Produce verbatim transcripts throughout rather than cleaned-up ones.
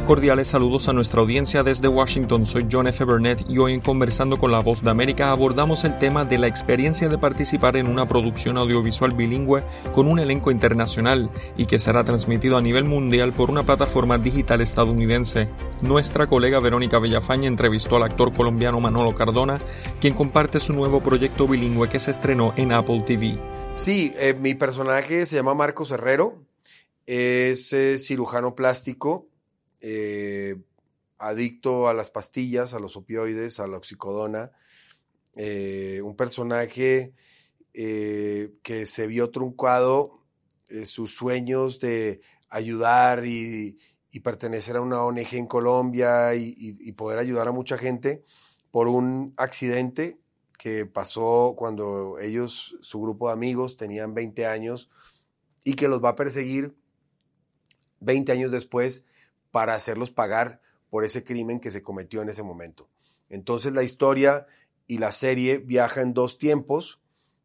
Cordiales saludos a nuestra audiencia desde Washington, soy John F. Burnett y hoy en Conversando con la Voz de América abordamos el tema de la experiencia de participar en una producción audiovisual bilingüe con un elenco internacional y que será transmitido a nivel mundial por una plataforma digital estadounidense. Nuestra colega Verónica Villafañe entrevistó al actor colombiano Manolo Cardona, quien comparte su nuevo proyecto bilingüe que se estrenó en Apple T V. Sí, eh, mi personaje se llama Marcos Herrero, es eh, cirujano plástico, Eh, adicto a las pastillas, a los opioides, a la oxicodona, eh, un personaje eh, que se vio truncado eh, sus sueños de ayudar y, y pertenecer a una O N G en Colombia y, y, y poder ayudar a mucha gente por un accidente que pasó cuando ellos, su grupo de amigos, tenían veinte años y que los va a perseguir veinte años después para hacerlos pagar por ese crimen que se cometió en ese momento. Entonces la historia y la serie viaja en dos tiempos,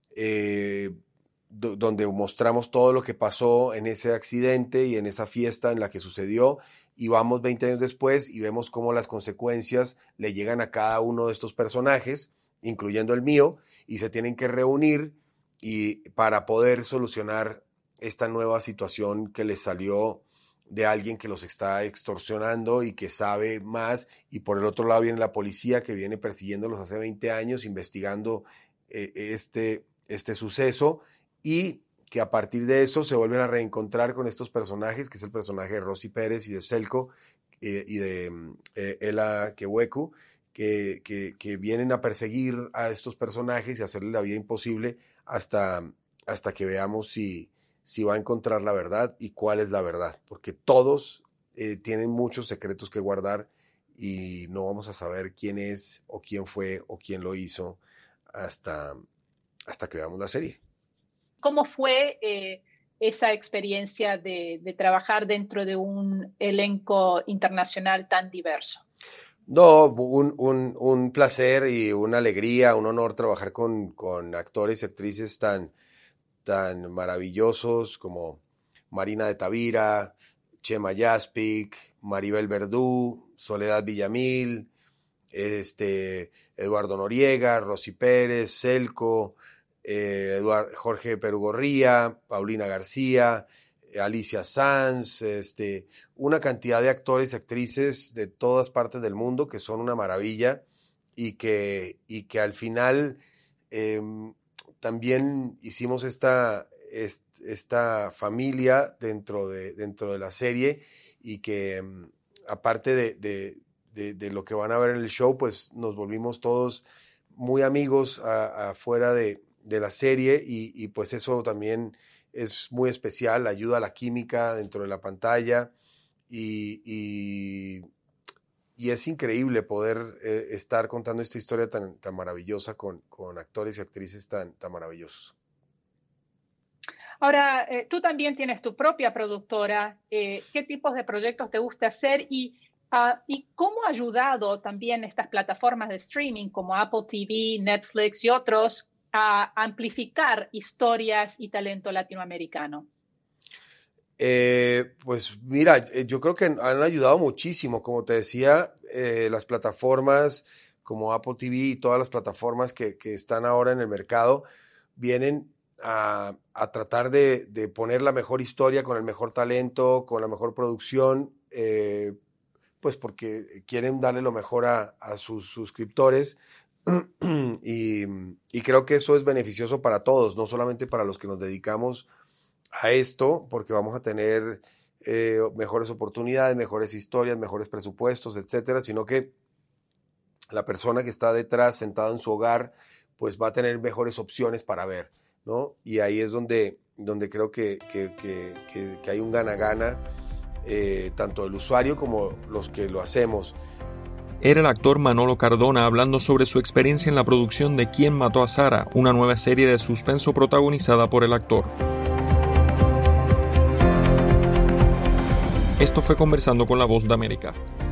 eh, do, donde mostramos todo lo que pasó en ese accidente y en esa fiesta en la que sucedió, y vamos veinte años después y vemos cómo las consecuencias le llegan a cada uno de estos personajes, incluyendo el mío, y se tienen que reunir y, para poder solucionar esta nueva situación que les salió de alguien que los está extorsionando y que sabe más, y por el otro lado viene la policía que viene persiguiéndolos hace veinte años, investigando eh, este, este suceso, y que a partir de eso se vuelven a reencontrar con estos personajes, que es el personaje de Rosy Pérez y de Selko eh, y de eh, Ela Keweku, que, que, que vienen a perseguir a estos personajes y hacerles la vida imposible hasta, hasta que veamos si si va a encontrar la verdad y cuál es la verdad, porque todos eh, tienen muchos secretos que guardar y no vamos a saber quién es o quién fue o quién lo hizo hasta, hasta que veamos la serie. ¿Cómo fue eh, esa experiencia de, de trabajar dentro de un elenco internacional tan diverso? No, un, un, un placer y una alegría, un honor trabajar con, con actores y actrices tan tan maravillosos como Marina de Tavira, Chema Yaspic, Maribel Verdú, Soledad Villamil, este, Eduardo Noriega, Rosy Pérez, Selko, eh, Eduard, Jorge Perugorría, Paulina García, Alicia Sanz, este, una cantidad de actores y actrices de todas partes del mundo que son una maravilla y que, y que al final eh, también hicimos esta, esta familia dentro de, dentro de la serie y que aparte de, de, de, de lo que van a ver en el show, pues nos volvimos todos muy amigos afuera de, de la serie y, y pues eso también es muy especial, ayuda a la química dentro de la pantalla y, y Y es increíble poder eh, estar contando esta historia tan, tan maravillosa con, con actores y actrices tan, tan maravillosos. Ahora, eh, tú también tienes tu propia productora. Eh, ¿Qué tipos de proyectos te gusta hacer? Y, uh, ¿Y cómo ha ayudado también estas plataformas de streaming como Apple T V, Netflix y otros a amplificar historias y talento latinoamericano? Eh, pues mira, yo creo que han ayudado muchísimo, como te decía, eh, las plataformas como Apple T V y todas las plataformas que, que están ahora en el mercado vienen a, a tratar de, de poner la mejor historia con el mejor talento, con la mejor producción, eh, pues porque quieren darle lo mejor a, a sus suscriptores y, y creo que eso es beneficioso para todos, no solamente para los que nos dedicamos a esto, porque vamos a tener eh, mejores oportunidades, mejores historias, mejores presupuestos, etcétera, sino que la persona que está detrás, sentada en su hogar, pues va a tener mejores opciones para ver, ¿no? Y ahí es donde, donde creo que, que, que, que, que hay un gana-gana, eh, tanto el usuario como los que lo hacemos. Era el actor Manolo Cardona hablando sobre su experiencia en la producción de ¿Quién mató a Sara?, una nueva serie de suspenso protagonizada por el actor. Esto fue Conversando con la Voz de América.